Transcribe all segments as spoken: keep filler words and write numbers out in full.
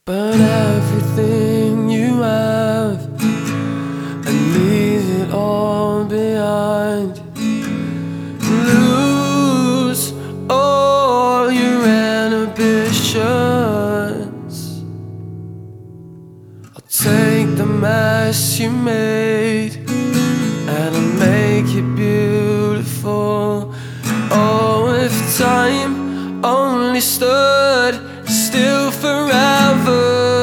Burn everything you have and leave it all behind. Lose all your inhibitions. I'll take the mess you made and I'll make it beautiful. Oh, if time only stood still forever.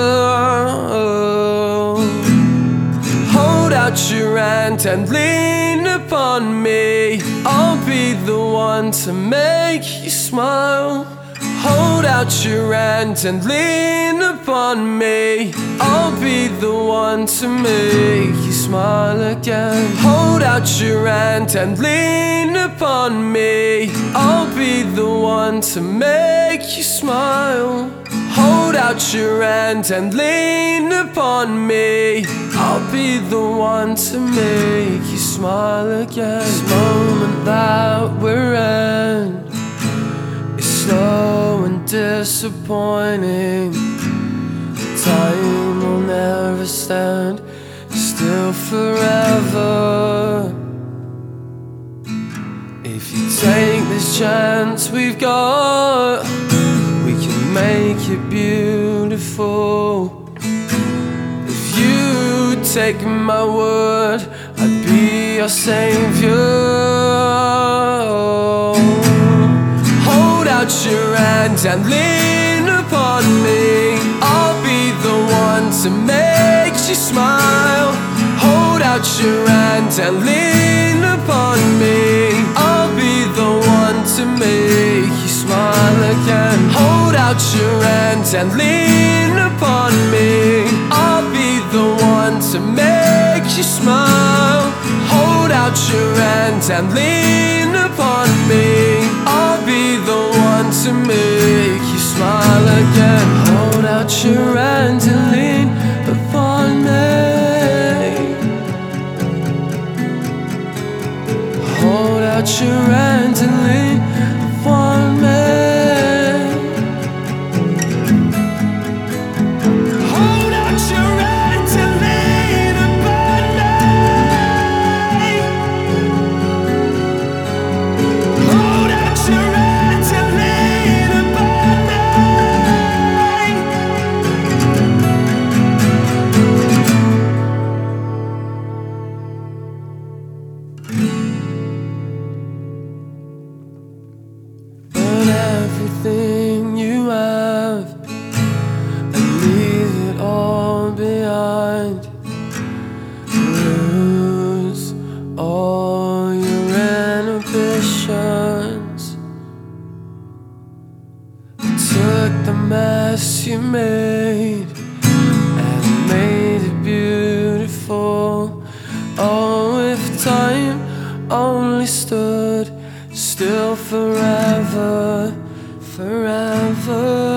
Hold out your hand and lean upon me. I'll be the one to make you smile. Hold out your hand and lean upon me. I'll be the one to make you smile again. Hold out your hand and lean upon me. I'll be the one to make you smile. Hold out your hand and lean upon me. I'll be the one to make you smile again. This moment that we're in is slow and disappointing. Time will never stand still forever. If you take this chance we've got, we can make it beautiful. If you take my word, I'd be your savior. Hold out your hand and lean upon me. I'll be the one to make you smile. Hold out your hand and lean upon me. I'll be the one to make you smile again. Hold out your hand and lean upon me. I'll be the one to make you smile. Hold out your hand and lean upon me. I'll be the one to make you smile again. Hold out your hand and lean upon me. Hold out your hand and lean upon me. Hold out your hand and lean upon me. Hold out your hand and lean upon me. Burn everything you have and leave it all behind. Lose all your inhibitions. Took the mess you made and made it beautiful. Oh, if time only stood still forever, forever.